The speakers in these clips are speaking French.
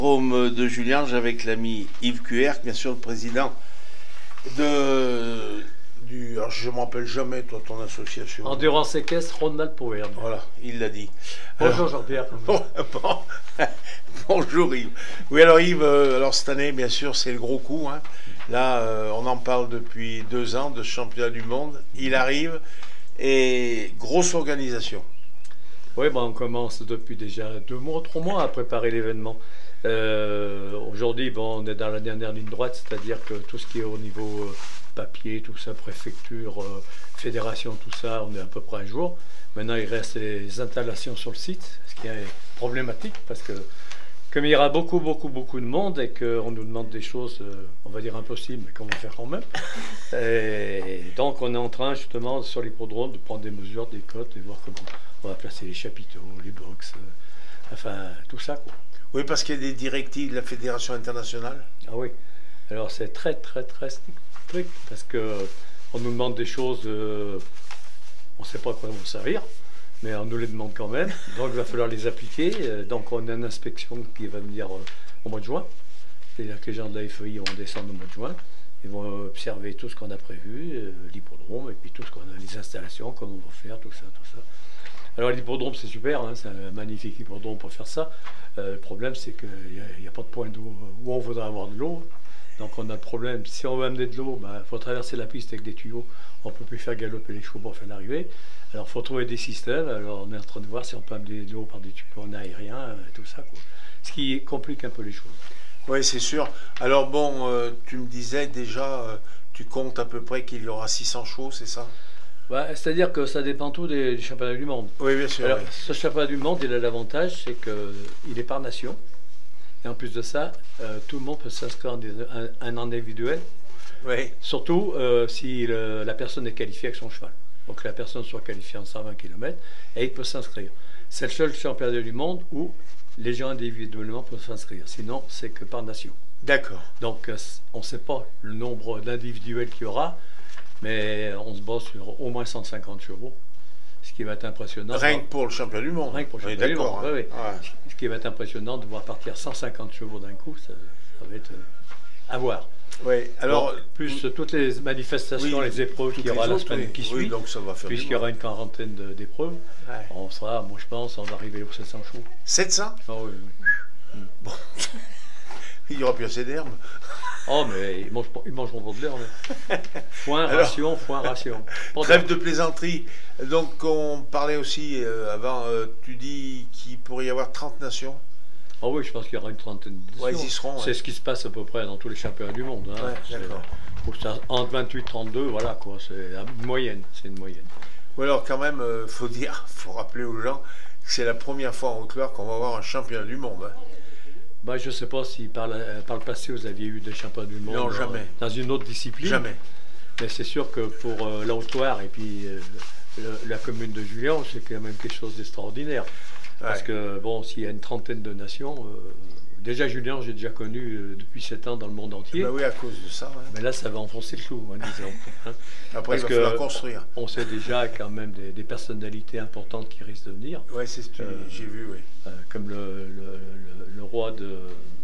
Rome de Julien, avec l'ami Yves Cuerc, bien sûr le président alors je ne me rappelle jamais, toi, ton association. Endurance équestre, Ronald Power. Voilà, il l'a dit. Bonjour Jean-Pierre. Bonjour Yves. Oui, alors Yves, alors cette année, bien sûr, c'est le gros coup. Hein. Là, on en parle depuis 2 ans de ce championnat du monde. Il arrive et grosse organisation. Oui, on commence depuis déjà 2 mois, 3 mois à préparer l'événement. Aujourd'hui, on est dans la dernière ligne droite, c'est-à-dire que tout ce qui est au niveau papier, tout ça, préfecture, fédération, tout ça, on est à peu près à jour. Maintenant, il reste les installations sur le site, ce qui est problématique parce que comme il y aura beaucoup de monde et qu'on nous demande des choses, on va dire impossibles, mais qu'on va faire quand même. Et donc, on est en train justement sur l'hippodrome de prendre des mesures, des cotes et voir comment on va placer les chapiteaux, les box, enfin tout ça, quoi. Oui, parce qu'il y a des directives de la Fédération internationale. Ah oui, alors c'est très strict parce qu'on nous demande des choses, on ne sait pas à quoi elles vont servir, mais on nous les demande quand même, donc il va falloir les appliquer. Donc on a une inspection qui va venir au mois de juin, c'est-à-dire que les gens de la FEI vont descendre au mois de juin, ils vont observer tout ce qu'on a prévu, l'hippodrome, et puis tout ce qu'on a, les installations, comment on va faire, tout ça. Alors l'hippodrome c'est super, hein, c'est un magnifique hippodrome pour faire ça. Le problème c'est qu'il n'y a pas de point d'eau où on voudrait avoir de l'eau. Donc on a le problème, si on veut amener de l'eau, il faut traverser la piste avec des tuyaux. On ne peut plus faire galoper les chevaux pour faire l'arrivée. Alors il faut trouver des systèmes. Alors on est en train de voir si on peut amener de l'eau par des tuyaux en aérien, tout ça, quoi. Ce qui complique un peu les choses. Oui, c'est sûr. Alors bon, tu me disais déjà, tu comptes à peu près qu'il y aura 600 chevaux, c'est ça? C'est-à-dire que ça dépend tout des championnats du monde. Oui, bien sûr. Alors, oui. Ce championnat du monde, il a l'avantage, c'est qu'il est par nation. Et en plus de ça, tout le monde peut s'inscrire un individuel. Oui. Surtout si la personne est qualifiée avec son cheval. Donc que la personne soit qualifiée en 120 km et il peut s'inscrire. C'est le seul championnat du monde où les gens individuellement peuvent s'inscrire. Sinon, c'est que par nation. D'accord. Donc on ne sait pas le nombre d'individuels qu'il y aura. Mais on se base sur au moins 150 chevaux, ce qui va être impressionnant. Rien que pour le championnat du monde. Rien que pour le championnat du monde, oui. Ouais. Ce qui va être impressionnant de voir partir 150 chevaux d'un coup, ça va être à voir. Oui, alors... Plus toutes les manifestations, oui, les épreuves qu'il y aura la semaine qui suit, donc ça va faire puisqu'il y aura une quarantaine d'épreuves, on sera, moi je pense, on va arriver aux 700 chevaux. 700 ? Ah oui. Bon. Il n'y aura plus assez d'herbe. Oh, mais ils mangeront pas de l'herbe. Foin, ration. Trêve de plaisanterie. Donc, on parlait aussi avant, tu dis qu'il pourrait y avoir 30 nations. Ah oui, je pense qu'il y aura une trentaine de nations. Ouais, ils y seront. C'est ce qui se passe à peu près dans tous les championnats du monde. Hein. Ouais, d'accord. Entre 28 et 32, voilà quoi. C'est une moyenne. Ou alors, quand même, faut rappeler aux gens que c'est la première fois en Haute-Loire qu'on va avoir un championnat du monde. Hein. Je ne sais pas si par le passé vous aviez eu des championnats du monde. Non, jamais. Dans une autre discipline. Jamais. Mais c'est sûr que pour la Haute-Loire et puis la commune de Julien, c'est quand même quelque chose d'extraordinaire. Ouais. Parce que s'il y a une trentaine de nations, déjà Julien, j'ai déjà connu depuis 7 ans dans le monde entier. Oui, à cause de ça. Ouais. Mais là, ça va enfoncer le clou, disons. Après, il va falloir construire. On sait déjà quand même des personnalités importantes qui risquent de venir. Oui, c'est ce que j'ai vu, oui. Comme le roi de...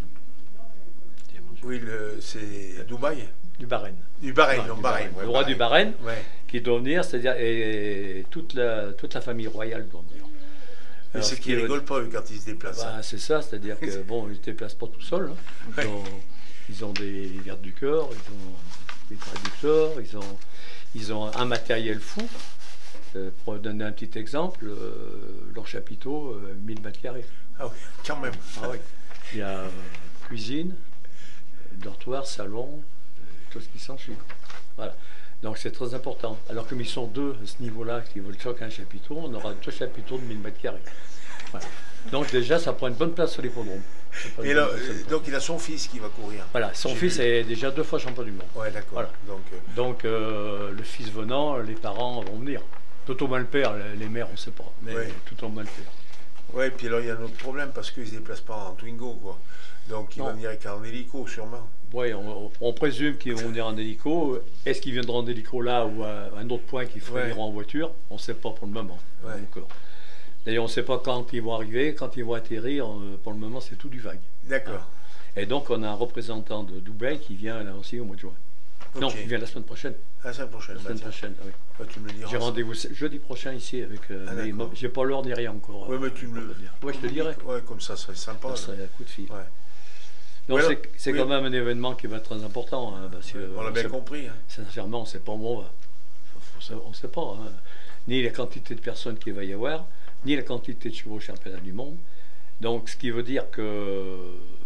Oui, c'est Dubaï. Du Bahreïn. Du Bahreïn, non, Bahreïn. Le roi du Bahreïn, qui doit venir, c'est-à-dire et toute la famille royale doit venir. Mais c'est qu'ils ne rigolent pas eux, quand ils se déplacent. C'est ça, c'est-à-dire que ils ne se déplacent pas tout seuls. Hein. Ils ont des gardes du corps, ils ont des traducteurs, ils ont un matériel fou. Pour donner un petit exemple, leur chapiteau, 1000 mètres carrés. Ah oui, quand même. Ah oui. Il y a cuisine, dortoir, salon, tout ce qui s'ensuit. Voilà. Donc c'est très important. Alors comme ils sont 2 à ce niveau-là, qui veulent chacun un chapiteau, on aura 2 chapiteaux de 1000 mètres carrés. Voilà. Donc déjà, ça prend une bonne place sur l'hippodrome. Et là, donc il a son fils qui va courir. Voilà, son fils est déjà 2 fois champion du monde. Ouais, d'accord. Voilà. Donc le fils venant, les parents vont venir. Tout au moins le père, les mères on ne sait pas, mais tout au moins le père. Ouais, puis alors il y a un autre problème parce qu'ils ne se déplacent pas en Twingo, quoi. Donc ils vont venir avec un hélico sûrement. Oui, on présume qu'ils vont venir en hélico. Est-ce qu'ils viendront en hélico là ou à un autre point qu'ils feront en voiture? On ne sait pas pour le moment. D'ailleurs, on ne sait pas quand ils vont arriver, quand ils vont atterrir. Pour le moment, c'est tout du vague. D'accord. Et donc, on a un représentant de Dubaï qui vient là aussi au mois de juin. Ok. Non, il vient la semaine prochaine. La semaine prochaine. La semaine prochaine, oui. Bah, tu me le diras. J'ai rendez-vous jeudi prochain ici avec. Mais d'accord. j'ai pas l'heure ni rien encore. Oui, mais tu me le dire. Ouais, je te dirai. Ouais, comme ça serait sympa. Ça serait un coup de fil. Ouais. Donc, Ouais, c'est oui. quand même un événement qui va être très important. Hein, parce que, On l'a bien compris. Hein. Sincèrement, on ne sait pas où on va. On ne sait pas. Hein. Ni la quantité de personnes qu'il va y avoir, ni la quantité de chevaux au championnat du monde. Donc, ce qui veut dire que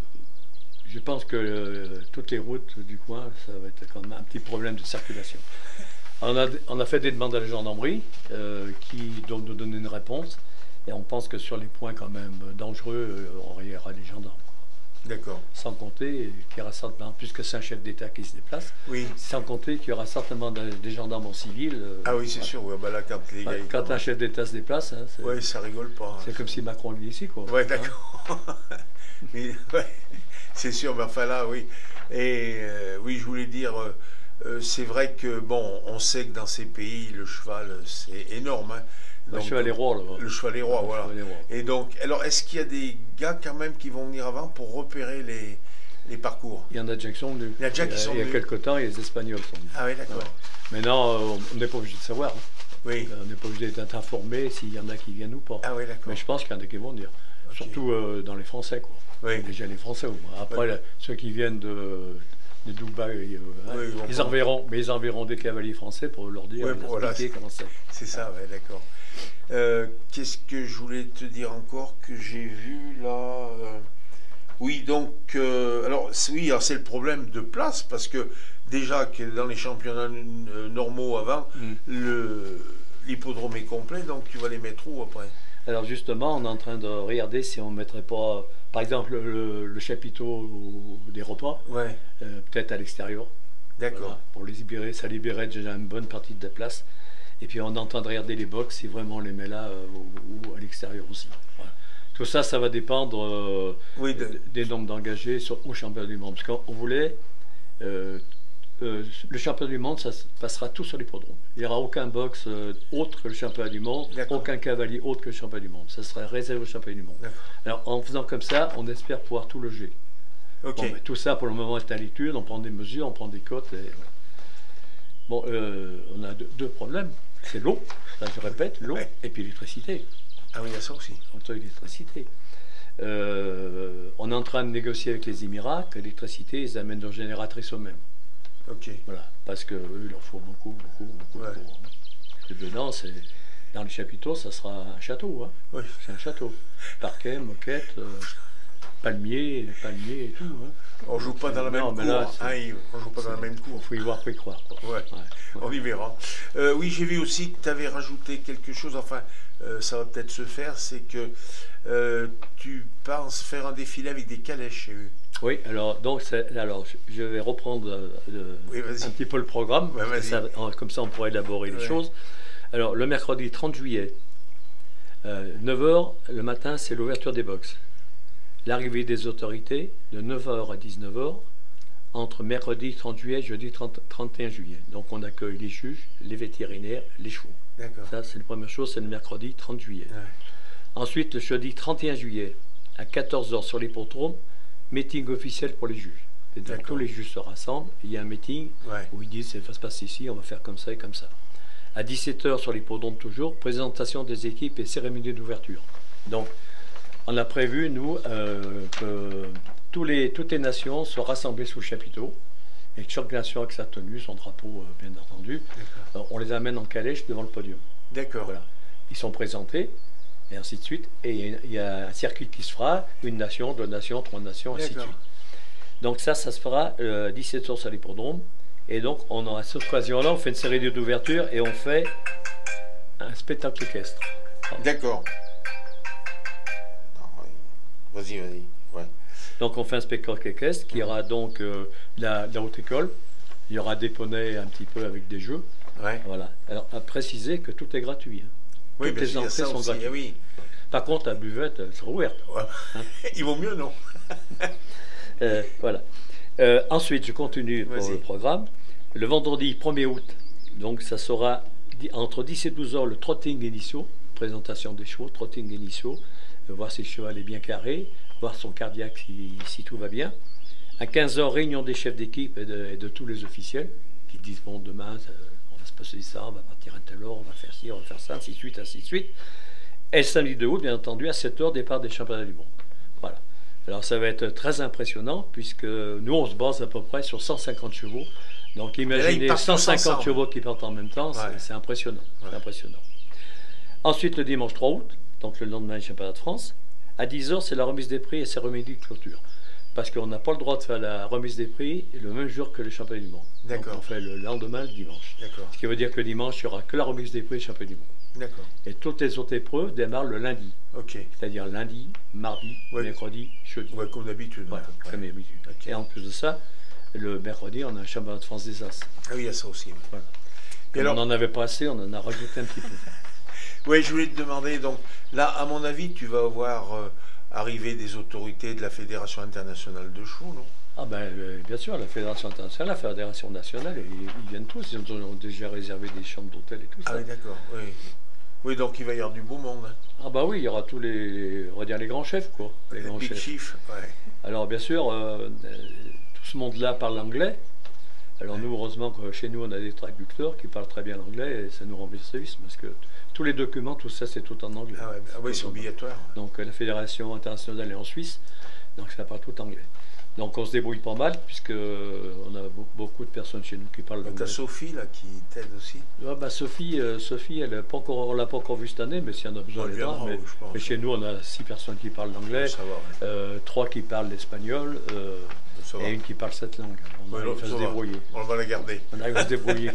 je pense que toutes les routes du coin, ça va être quand même un petit problème de circulation. On a fait des demandes à la gendarmerie qui doivent nous donner une réponse. Et on pense que sur les points quand même dangereux, il y aura des gendarmes. D'accord. Sans compter qu'il y aura certainement, puisque c'est un chef d'État qui se déplace, Oui. sans compter qu'il y aura certainement des gendarmes en civil. Ah oui, c'est sûr. Ouais, bah là, quand les gars, Quand un chef d'État se déplace, hein, ouais, ça rigole pas. c'est comme si Macron vit ici, quoi. Ouais, d'accord. Mais, ouais, c'est sûr, mais enfin là, oui. Et oui, je voulais dire, c'est vrai que, bon, on sait que dans ces pays, le cheval, c'est énorme. Hein. Le Donc, cheval est roi, là. Le cheval est roi, voilà. Cheval est roi. Et donc, alors, est-ce qu'il y a des gars quand même qui vont venir avant pour repérer les parcours? Il y en a déjà qui sont venus. Il y a déjà qui sont Il y a venus. quelques temps, les Espagnols sont venus. Ah oui, d'accord. Ouais. Maintenant, on n'est pas obligé de savoir. Hein. Oui. On n'est pas obligé d'être informé s'il y en a qui viennent ou pas. Ah oui, d'accord. Mais je pense qu'il y en a qui vont venir. Ok. Surtout dans les Français, quoi. Oui. Déjà les Français au moins. Après, Oui. ceux qui viennent de Dubaï, hein, Oui, ils enverront des cavaliers français pour leur dire, Oui, leur voilà, expliquer comment c'est. C'est ça, ouais, d'accord. Qu'est-ce que je voulais te dire encore que j'ai vu là Oui, donc, alors c'est le problème de place, parce que déjà que dans les championnats normaux avant, l'hippodrome est complet, donc tu vas les mettre où après? Alors justement, on est en train de regarder si on ne mettrait pas, par exemple, le chapiteau des repas, Ouais, peut-être à l'extérieur. d'accord. Voilà, pour les libérer, ça libérait déjà une bonne partie de la place. Et puis on est en train de regarder les box si vraiment on les met là ou à l'extérieur aussi. Voilà. Tout ça, ça va dépendre Oui, des nombres d'engagés au championnat du monde. Parce qu'on voulait, le championnat du monde, ça se passera tout sur l'hippodrome. Il n'y aura aucun box autre que le championnat du monde, D'accord. aucun cavalier autre que le championnat du monde. Ça sera réservé au championnat du monde. D'accord. Alors en faisant comme ça, on espère pouvoir tout loger. Ok. Bon, mais tout ça pour le moment est à l'étude, on prend des mesures, on prend des cotes. Et voilà. Bon, on a deux problèmes. C'est l'eau, ça je répète, l'eau, Ouais. et puis l'électricité. Ah oui, il y a ça aussi. L'électricité. On est en train de négocier avec les Émirats que l'électricité, ils amènent leur génératrice eux-mêmes. Ok. Voilà, parce que eux, il leur faut beaucoup Ouais. de courant. Et dedans, dans les chapiteaux, ça sera un château. Hein. Oui. C'est un château. Parquet, moquette, palmier et tout. Hein. On joue pas dans la même Non, mais cour. là, Hein, Yves, on joue pas dans la même cour. Il faut y voir pour y croire. Quoi. Ouais. On y verra. Oui, j'ai vu aussi que tu avais rajouté quelque chose, enfin, ça va peut-être se faire, c'est que tu penses faire un défilé avec des calèches chez eux. Oui, alors je vais reprendre Oui, vas-y. un petit peu le programme, Ouais, parce que vas-y. comme ça on pourra élaborer les Ouais. choses. Alors le mercredi 30 juillet, 9h le matin, c'est l'ouverture des box. L'arrivée des autorités de 9h à 19h, entre mercredi 30 juillet et jeudi 31 juillet. Donc on accueille les juges, les vétérinaires, les chevaux. D'accord. Ça, c'est la première chose, c'est le mercredi 30 juillet. Ouais. Ensuite, le jeudi 31 juillet, à 14h sur l'hippodrome, meeting officiel pour les juges. C'est-à-dire que tous les juges se rassemblent, il y a un meeting Ouais. où ils disent ça va se passer ici, on va faire comme ça et comme ça. À 17h sur l'hippodrome toujours, présentation des équipes et cérémonie d'ouverture. Donc, on a prévu, nous, que toutes les nations soient rassemblées sous le chapiteau, et que chaque nation avec sa tenue, son drapeau, bien entendu. On les amène en calèche devant le podium. D'accord. Voilà. Ils sont présentés, et ainsi de suite. Et il y a un circuit qui se fera, une nation, deux nations, trois nations, ainsi de D'accord. suite. Donc ça se fera 17h sur l'hippodrome. Et donc, on aura cette occasion-là, on fait une série d'ouverture et on fait un spectacle équestre. D'accord. Vas-y, vas-y. Ouais. Donc, on fait un spectacle équestre qui aura donc la haute école. Il y aura des poneys un petit peu avec des jeux. Ouais. Voilà. Alors, à préciser que tout est gratuit. Hein. Oui, Toutes bien les sûr, il y a entrées ça sont aussi. gratuites. Eh oui. Par contre, la buvette elle sera ouverte. Ouais. Il vaut mieux, non? Voilà. Ensuite, je continue pour Vas-y. le programme. Le vendredi 1er août, donc ça sera entre 10 et 12 heures le trotting initiaux, présentation des chevaux, trotting initiaux, voir si le cheval est bien carré. voir son cardiaque si tout va bien. À 15h, réunion des chefs d'équipe et de tous les officiels qui disent bon, demain, on va se passer ça, on va partir à telle heure, on va faire ci, on va faire ça, ainsi de suite, ainsi de suite. Et le samedi 2 août, bien entendu, à 7h, départ des championnats du monde. Voilà. Alors ça va être très impressionnant puisque nous, on se base à peu près sur 150 chevaux. Donc imaginez là, 150 chevaux qui partent en même temps, c'est impressionnant. Ouais. C'est impressionnant. Ensuite, le dimanche 3 août, donc le lendemain du championnat de France, à 10h, c'est la remise des prix et cérémonie de clôture. Parce qu'on n'a pas le droit de faire la remise des prix le même jour que le championnat du monde. D'accord. Donc on fait le lendemain, le dimanche. D'accord. Ce qui veut dire que le dimanche, il n'y aura que la remise des prix et le championnat du monde. D'accord. Et toutes les autres épreuves démarrent le lundi. Ok. C'est-à-dire lundi, mardi, mercredi, jeudi. Ouais, comme d'habitude. Voilà, comme d'habitude. Okay. Et en plus de ça, le mercredi, on a un championnat de France des As. Ah oui, il y a ça aussi. Voilà. Et alors, on n'en avait pas assez, on en a rajouté un petit peu. Oui, je voulais te demander, donc là, à mon avis, tu vas avoir arrivé des autorités de la Fédération internationale de chevaux, non? Ah ben, bien sûr, la Fédération internationale, la Fédération nationale, ils viennent tous, ils ont déjà réservé des chambres d'hôtel et tout ça. Ah oui, d'accord, oui. Oui, donc il va y avoir du beau monde. Hein. Ah bah oui, il y aura tous on va dire les grands chefs, quoi. Les grands big chiefs, ouais. Alors bien sûr, tout ce monde-là parle anglais. Alors nous, heureusement, chez nous, on a des traducteurs qui parlent très bien l'anglais et ça nous rend bien service parce que tous les documents, tout ça, c'est tout en anglais. Ah, ouais, oui, c'est obligatoire. Donc la Fédération internationale est en Suisse, donc ça parle tout anglais. Donc on se débrouille pas mal, puisqu'on a beaucoup de personnes chez nous qui parlent anglais. Tu as Sophie, là, qui t'aide aussi. Ah, bah, Sophie, on ne l'a pas encore vue cette année, mais si on a besoin, elle viendra. Mais chez nous, on a 6 personnes qui parlent l'anglais, 3 qui parlent l'espagnol, et une qui parle cette langue. On va se débrouiller. On va la garder. On arrive à se débrouiller.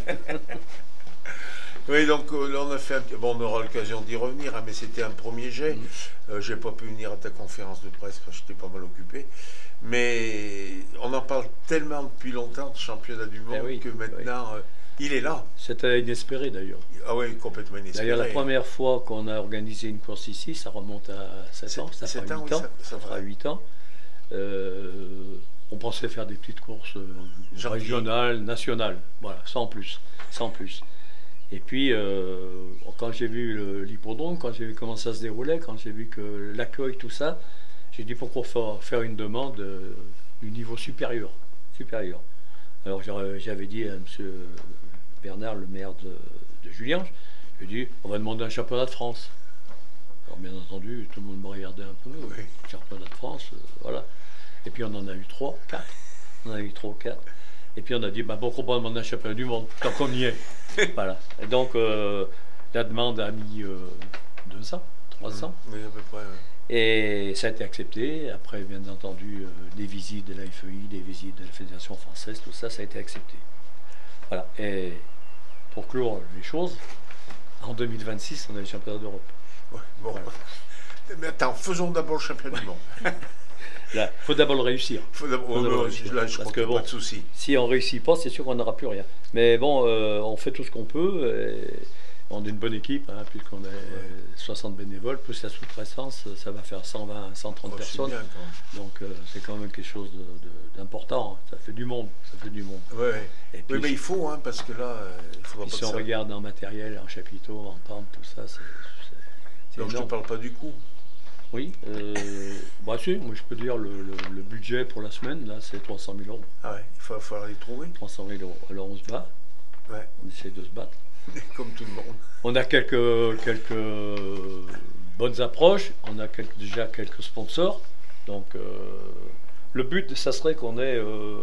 Oui, donc là on a fait bon, on aura l'occasion d'y revenir, hein, mais c'était un premier jet. J'ai pas pu venir à ta conférence de presse parce que j'étais pas mal occupé. Mais on en parle tellement depuis longtemps de championnat du monde que maintenant il est là. C'était inespéré d'ailleurs. Ah oui, complètement inespéré. D'ailleurs, la première fois qu'on a organisé une course ici, ça remonte à 7 ans, ça fera 8 ans. Ça fera 8 ans. On pensait faire des petites courses régionales, nationales, voilà, sans plus. Et puis, quand j'ai vu l'hippodrome, quand j'ai vu comment ça se déroulait, quand j'ai vu que l'accueil, tout ça, j'ai dit pourquoi faire une demande du niveau supérieur. Alors j'avais dit à M. Bernard, le maire de Julien, j'ai dit on va demander un championnat de France. Alors bien entendu, tout le monde me regardait un peu, championnat de France, voilà. Et puis on en a eu 3 ou 4. Et puis on a dit, pourquoi pas demander un championnat du monde, tant qu'on y est. Voilà. Et donc, la demande a mis 2 ans, 3 ans. Oui, à peu près, oui. Et ça a été accepté. Après, bien entendu, des visites de la FEI, des visites de la Fédération française, tout ça, ça a été accepté. Voilà. Et pour clore les choses, en 2026, on a les championnats d'Europe. Ouais, bon. Voilà. Mais attends, faisons d'abord le championnat du monde. Il faut d'abord le réussir. Là, je crois qu'il n'y a pas de souci. Si on ne réussit pas, c'est sûr qu'on n'aura plus rien. Mais bon, on fait tout ce qu'on peut. Et on est une bonne équipe, hein, puisqu'on est 60 bénévoles, plus la sous-traitance, ça va faire 120, 130 personnes. Bien, donc c'est quand même quelque chose d'important. Ça fait du monde. Ouais. Et puis, oui, mais il faut, hein, parce que là, il faudra pas si on regarde en matériel, en chapiteau, en tente, tout ça, c'est donc énorme. Je ne te parle pas du coût. Oui, si, moi je peux dire le budget pour la semaine, là, c'est 300 000 €. Ah ouais, il va falloir les trouver. 300 000 €. Alors on se bat, on essaie de se battre. Comme tout le monde. On a quelques bonnes approches, on a déjà quelques sponsors. Donc le but, ça serait qu'on ait...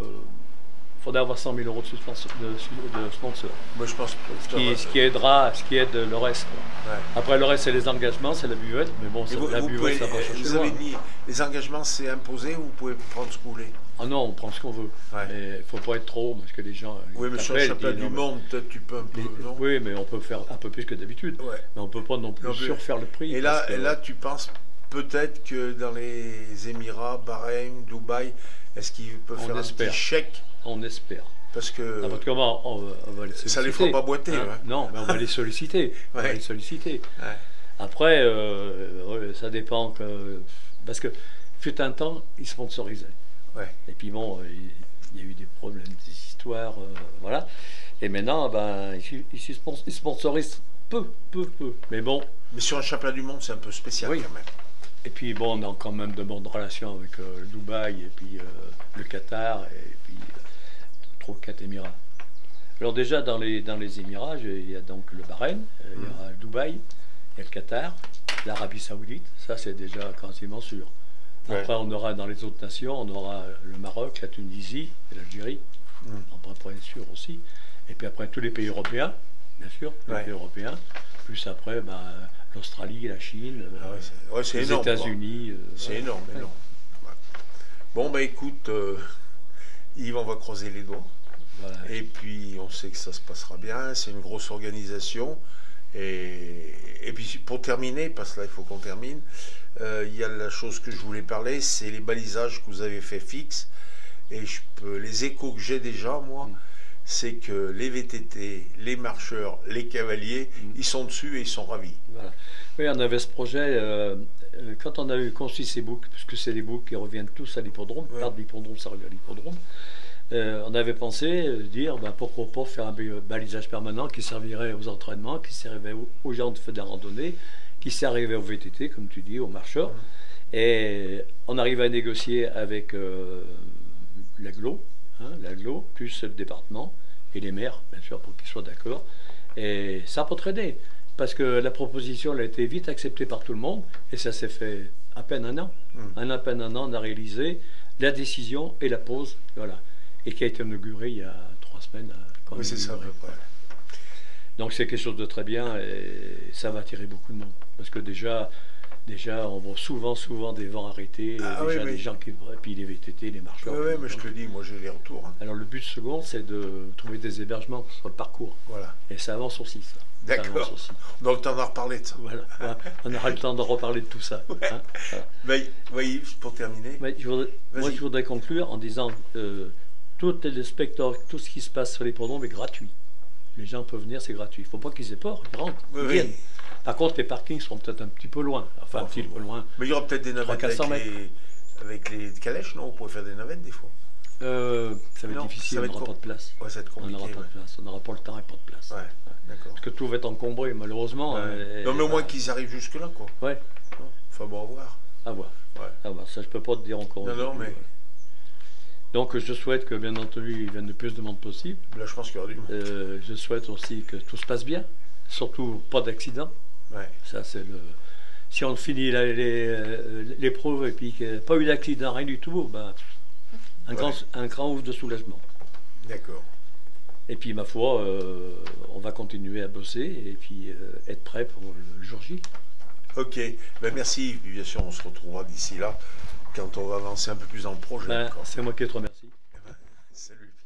Il faudrait avoir 100 000 € de sponsors. Moi, je pense que ce qui aide le reste. Ouais. Après, le reste, c'est les engagements, c'est la buvette. Mais bon, la buvette, ça va chercher vous loin. avez dit, les engagements, c'est imposé ou vous pouvez prendre ce que vous voulez? Ah non, on prend ce qu'on veut. Ouais. Mais il ne faut pas être trop, parce que les gens... Oui, mais sur le championnat du monde, peut-être tu peux un peu... Non, oui, mais on peut faire un peu plus que d'habitude. Ouais. Mais on ne peut pas non plus surfaire le prix. Et là, tu penses peut-être que dans les Émirats, Bahreïn, Dubaï, est-ce qu'ils peuvent faire un petit chèque? On espère. Parce que comment on va les solliciter. Ça les fera pas boiter. Hein. Non, mais on va les solliciter. Ouais. Après, ça dépend. Parce que fut un temps, ils sponsorisaient. Ouais. Et puis bon, il y a eu des problèmes, des histoires, voilà. Et maintenant, ils sponsorisent peu. Mais bon. Mais sur un championnat du monde, c'est un peu spécial quand même. Et puis bon, on a quand même de bonnes relations avec le Dubaï et puis le Qatar et puis 3 ou 4 Émirats. Alors déjà dans les Émirats, il y a donc le Bahreïn, il y aura le Dubaï, il y a le Qatar, l'Arabie Saoudite, ça c'est déjà quasiment sûr. Après on aura dans les autres nations, on aura le Maroc, la Tunisie et l'Algérie, on pourrait être sûr aussi. Et puis après tous les pays européens, bien sûr, tous les pays européens, plus après l'Australie, la Chine, les énorme, États-Unis. C'est énorme, énorme. Ouais. Bon, bah écoute, Yves, on va croiser les doigts. Voilà. Et puis, on sait que ça se passera bien. C'est une grosse organisation. Et puis, pour terminer, parce que là, il faut qu'on termine, il y a la chose que je voulais parler, c'est les balisages que vous avez fait fixes. Et les échos que j'ai déjà, moi, c'est que les VTT, les marcheurs, les cavaliers, ils sont dessus et ils sont ravis. Voilà. Oui, on avait ce projet, quand on a eu construit ces boucs, puisque c'est des boucs qui reviennent tous à l'hippodrome, partent de l'hippodrome, ça revient à l'hippodrome, on avait pensé dire pourquoi pas faire un balisage permanent qui servirait aux entraînements, qui servirait aux gens de faire des randonnées, qui servirait aux VTT, comme tu dis, aux marcheurs. Et on arrive à négocier avec l'aglo, plus le département et les maires, bien sûr, pour qu'ils soient d'accord. Et ça peut aider, parce que la proposition elle a été vite acceptée par tout le monde, et ça s'est fait à peine un an. À peine un an, on a réalisé la décision et la pause, voilà, et qui a été inaugurée il y a 3 semaines. Oui, c'est ça, à peu près. Donc c'est quelque chose de très bien, et ça va attirer beaucoup de monde, parce que déjà on voit souvent des vents arrêtés, des gens qui... Et puis les VTT, les marcheurs. Oui, mais je te le dis, moi j'ai les retours. Alors le but second, c'est de trouver des hébergements sur le parcours. Voilà. Et ça avance aussi, ça. D'accord. On aura le temps d'en reparler de ça. Voilà. On aura le temps de reparler de tout ça. Hein, voilà. Oui, pour terminer. Je voudrais conclure en disant tout le spectacle, tout ce qui se passe sur l'hippodrome est gratuit. Les gens peuvent venir, c'est gratuit. Il ne faut pas qu'ils aient peur, ils rentrent, ils viennent. Par contre, les parkings seront peut-être un petit peu loin. Enfin, un petit peu loin. Mais il y aura peut-être des navettes avec les calèches, non? On pourrait faire des navettes des fois. Ça va être difficile, on n'aura pas de place. Ouais, ça va être compliqué. On n'aura pas de place, on n'aura pas le temps et pas de place. Ouais, d'accord. Parce que tout va être encombré, malheureusement. Non, mais au moins qu'ils arrivent jusque-là, quoi. Ouais. Enfin bon, à voir. À voir. Ouais. À voir. Ça, je peux pas te dire encore. Non, mais... Donc, je souhaite que, bien entendu, il vienne le plus de monde possible. Là, je pense qu'il y aura du monde. Je souhaite aussi que tout se passe bien. Surtout, pas d'accident. Ouais. Ça, c'est le... Si on finit l'épreuve et puis qu'il n'y a pas eu d'accident, rien du tout, un grand ouf de soulagement. D'accord. Et puis, ma foi, on va continuer à bosser et puis être prêt pour le jour J. Ok, merci. Puis bien sûr, on se retrouvera d'ici là quand on va avancer un peu plus dans le projet. C'est moi qui te remercie. Salut.